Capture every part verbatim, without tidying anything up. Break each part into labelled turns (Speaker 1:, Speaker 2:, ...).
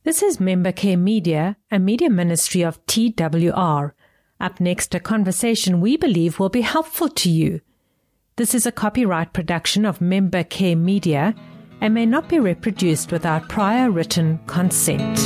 Speaker 1: This is Member Care Media, a media ministry of T W R. Up next, a conversation we believe will be helpful to you. This is a copyright production of Member Care Media and may not be reproduced without prior written consent.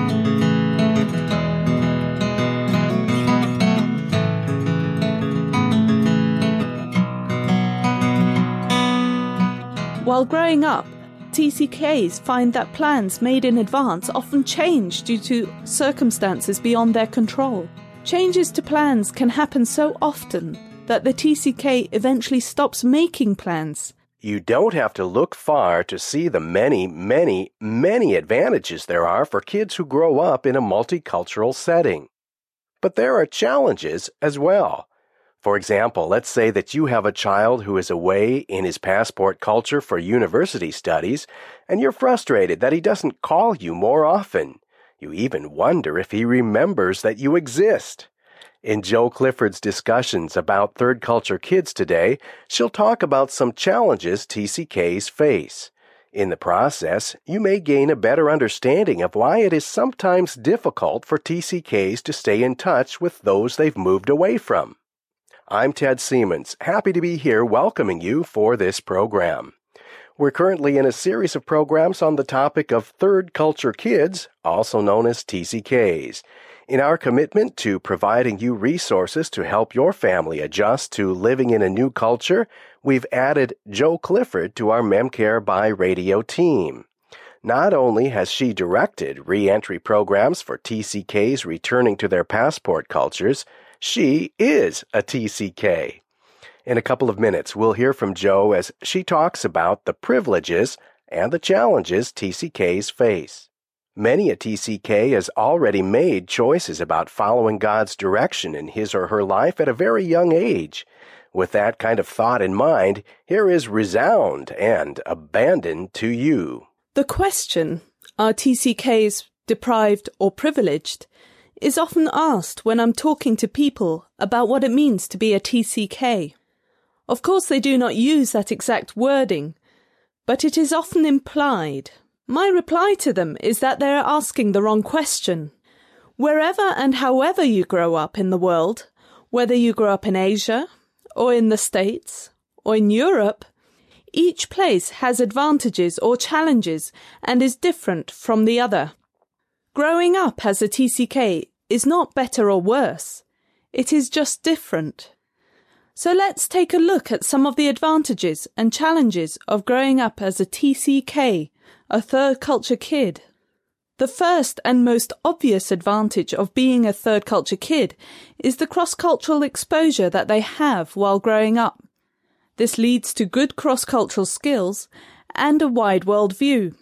Speaker 2: While growing up, T C Ks find that plans made in advance often change due to circumstances beyond their control. Changes to plans can happen so often that the T C K eventually stops making plans.
Speaker 3: You don't have to look far to see the many, many, many advantages there are for kids who grow up in a multicultural setting. But there are challenges as well. For example, let's say that you have a child who is away in his passport culture for university studies, and you're frustrated that he doesn't call you more often. You even wonder if he remembers that you exist. In Jo Clifford's discussions about third culture kids today, she'll talk about some challenges T C Ks face. In the process, you may gain a better understanding of why it is sometimes difficult for T C Ks to stay in touch with those they've moved away from. I'm Ted Siemens, happy to be here welcoming you for this program. We're currently in a series of programs on the topic of third culture kids, also known as T C Ks. In our commitment to providing you resources to help your family adjust to living in a new culture, we've added Jo Clifford to our MemCare by Radio team. Not only has she directed re-entry programs for T C Ks returning to their passport cultures, she is a T C K. In a couple of minutes, we'll hear from Jo as she talks about the privileges and the challenges T C Ks face. Many a T C K has already made choices about following God's direction in his or her life at a very young age. With that kind of thought in mind, here is Resound and Abandoned to You.
Speaker 2: The question, are T C Ks deprived or privileged, is often asked when I'm talking to people about what it means to be a T C K. Of course, they do not use that exact wording, but it is often implied. My reply to them is that they are asking the wrong question. Wherever and however you grow up in the world, whether you grow up in Asia, or in the States, or in Europe, each place has advantages or challenges and is different from the other. Growing up as a T C K is not better or worse. It is just different. So let's take a look at some of the advantages and challenges of growing up as a T C K, a third culture kid. The first and most obvious advantage of being a third culture kid is the cross-cultural exposure that they have while growing up. This leads to good cross-cultural skills and a wide world view.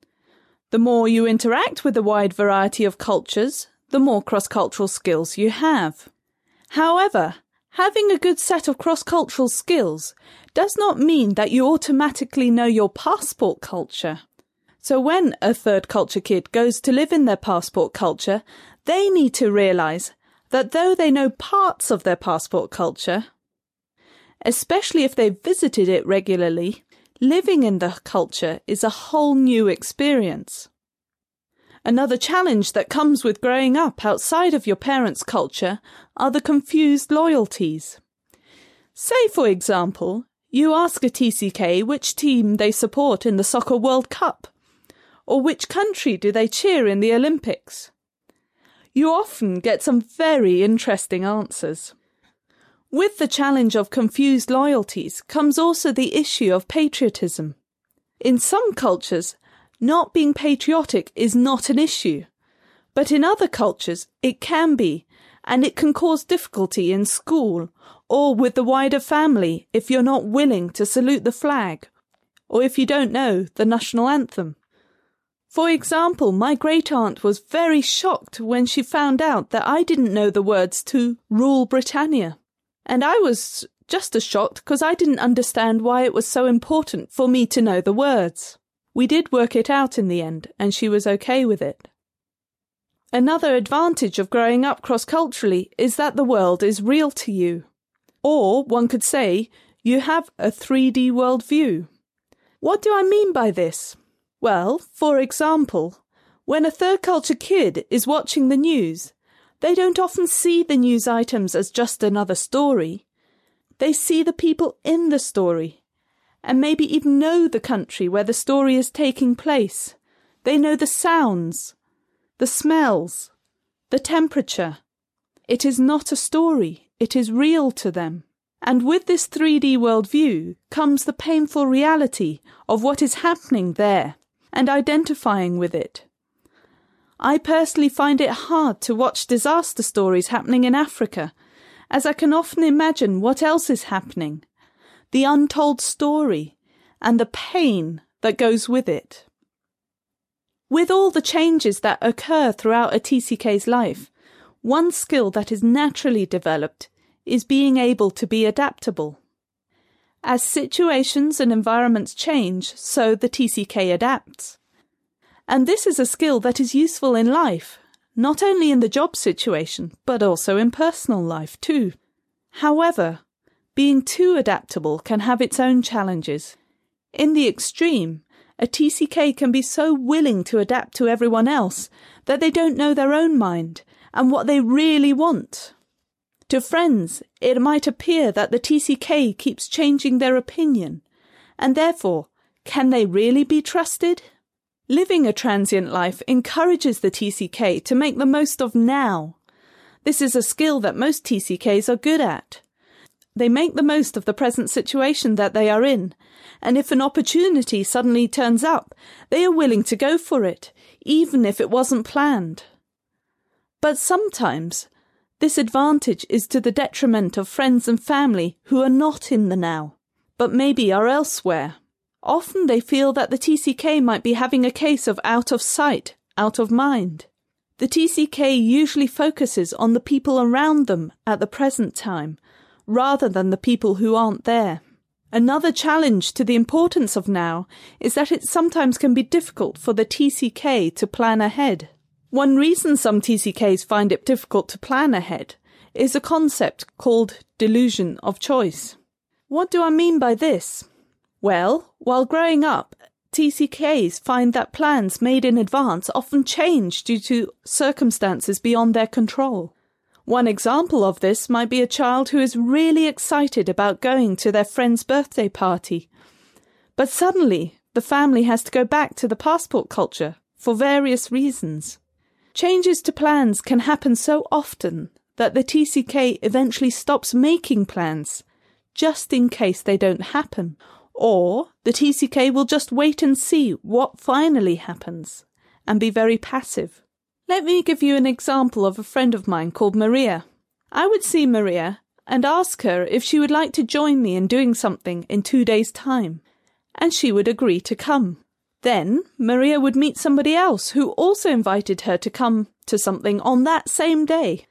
Speaker 2: The more you interact with a wide variety of cultures, the more cross-cultural skills you have. However, having a good set of cross-cultural skills does not mean that you automatically know your passport culture. So when a third culture kid goes to live in their passport culture, they need to realize that though they know parts of their passport culture, especially if they've visited it regularly, living in the culture is a whole new experience. Another challenge that comes with growing up outside of your parents' culture are the confused loyalties. Say, for example, you ask a T C K which team they support in the Soccer World Cup, or which country do they cheer in the Olympics. You often get some very interesting answers. With the challenge of confused loyalties comes also the issue of patriotism. In some cultures, not being patriotic is not an issue, but in other cultures it can be, and it can cause difficulty in school or with the wider family if you're not willing to salute the flag, or if you don't know the national anthem. For example, my great-aunt was very shocked when she found out that I didn't know the words to Rule Britannia. And I was just as shocked because I didn't understand why it was so important for me to know the words. We did work it out in the end, and she was okay with it. Another advantage of growing up cross-culturally is that the world is real to you. Or, one could say, you have a three D worldview. What do I mean by this? Well, for example, When a third culture kid is watching the news, they don't often see the news items as just another story. They see the people in the story, and maybe even know the country where the story is taking place. They know the sounds, the smells, the temperature. It is not a story, it is real to them. And with this three D worldview comes the painful reality of what is happening there and identifying with it. I personally find it hard to watch disaster stories happening in Africa, as I can often imagine what else is happening, the untold story and the pain that goes with it. With all the changes that occur throughout a T C K's life, one skill that is naturally developed is being able to be adaptable. As situations and environments change, so the T C K adapts. And this is a skill that is useful in life, not only in the job situation, but also in personal life too. However, being too adaptable can have its own challenges. In the extreme, a T C K can be so willing to adapt to everyone else that they don't know their own mind and what they really want. To friends, it might appear that the T C K keeps changing their opinion, and therefore, can they really be trusted? Living a transient life encourages the T C K to make the most of now. This is a skill that most T C Ks are good at. They make the most of the present situation that they are in, and if an opportunity suddenly turns up, they are willing to go for it, even if it wasn't planned. But sometimes, this advantage is to the detriment of friends and family who are not in the now, but maybe are elsewhere. Often they feel that the T C K might be having a case of out of sight, out of mind. The T C K usually focuses on the people around them at the present time, rather than the people who aren't there. Another challenge to the importance of now is that it sometimes can be difficult for the T C K to plan ahead. One reason some T C Ks find it difficult to plan ahead is a concept called delusion of choice. What do I mean by this? Well, while growing up, T C Ks find that plans made in advance often change due to circumstances beyond their control. One example of this might be a child who is really excited about going to their friend's birthday party, but suddenly the family has to go back to the passport culture for various reasons. Changes to plans can happen so often that the T C K eventually stops making plans, just in case they don't happen. Or the T C K will just wait and see what finally happens, and be very passive. Let me give you an example of a friend of mine called Maria. I would see Maria and ask her if she would like to join me in doing something in two days' time, and she would agree to come. Then Maria would meet somebody else who also invited her to come to something on that same day.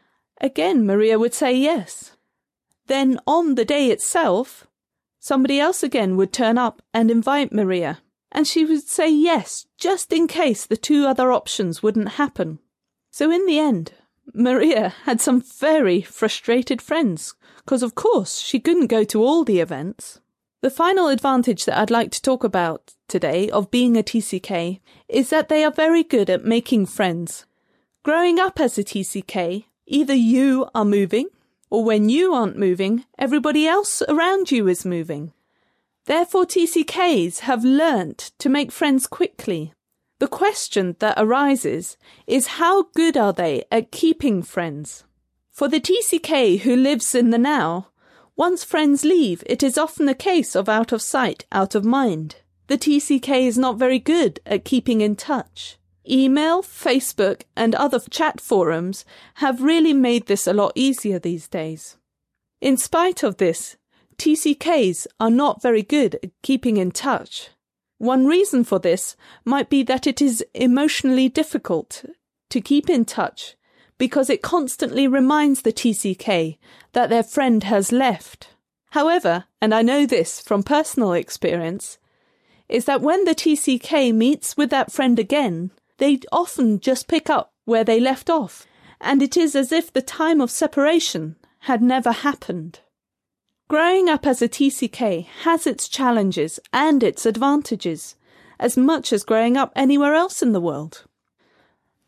Speaker 2: Again, Maria would say yes. Then on the day itself, somebody else again would turn up and invite Maria, and she would say yes, just in case the two other options wouldn't happen. So in the end, Maria had some very frustrated friends, because of course she couldn't go to all the events. The final advantage that I'd like to talk about today of being a T C K is that they are very good at making friends. Growing up as a T C K, either you are moving, or when you aren't moving, everybody else around you is moving. Therefore, T C Ks have learnt to make friends quickly. The question that arises is how good are they at keeping friends? For the T C K who lives in the now, once friends leave, it is often a case of out of sight, out of mind. The T C K is not very good at keeping in touch. Email, Facebook, and other chat forums have really made this a lot easier these days. In spite of this, T C Ks are not very good at keeping in touch. One reason for this might be that it is emotionally difficult to keep in touch because it constantly reminds the T C K that their friend has left. However, and I know this from personal experience, is that when the T C K meets with that friend again, they often just pick up where they left off, and it is as if the time of separation had never happened. Growing up as a T C K has its challenges and its advantages, as much as growing up anywhere else in the world.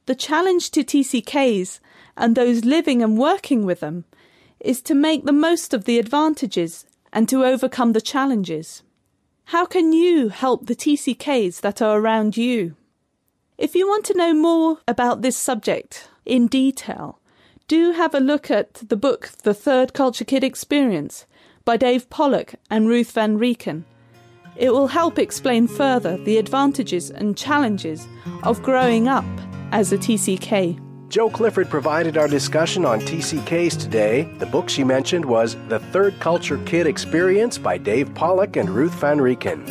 Speaker 2: The challenge to T C Ks and those living and working with them is to make the most of the advantages and to overcome the challenges. How can you help the T C Ks that are around you? If you want to know more about this subject in detail, do have a look at the book The Third Culture Kid Experience by Dave Pollock and Ruth Van Rieken. It will help explain further the advantages and challenges of growing up as a T C K.
Speaker 3: Joe Clifford provided our discussion on T C Ks today. The book she mentioned was The Third Culture Kid Experience by Dave Pollock and Ruth Van Rieken.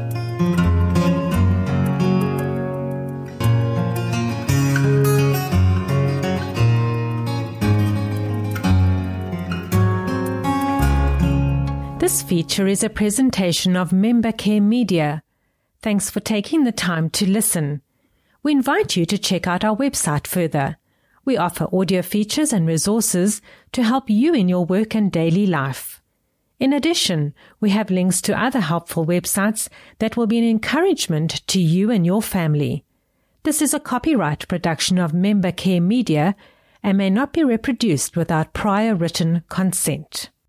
Speaker 1: This feature is a presentation of Member Care Media. Thanks for taking the time to listen. We invite you to check out our website further. We offer audio features and resources to help you in your work and daily life. In addition, we have links to other helpful websites that will be an encouragement to you and your family. This is a copyright production of Member Care Media and may not be reproduced without prior written consent.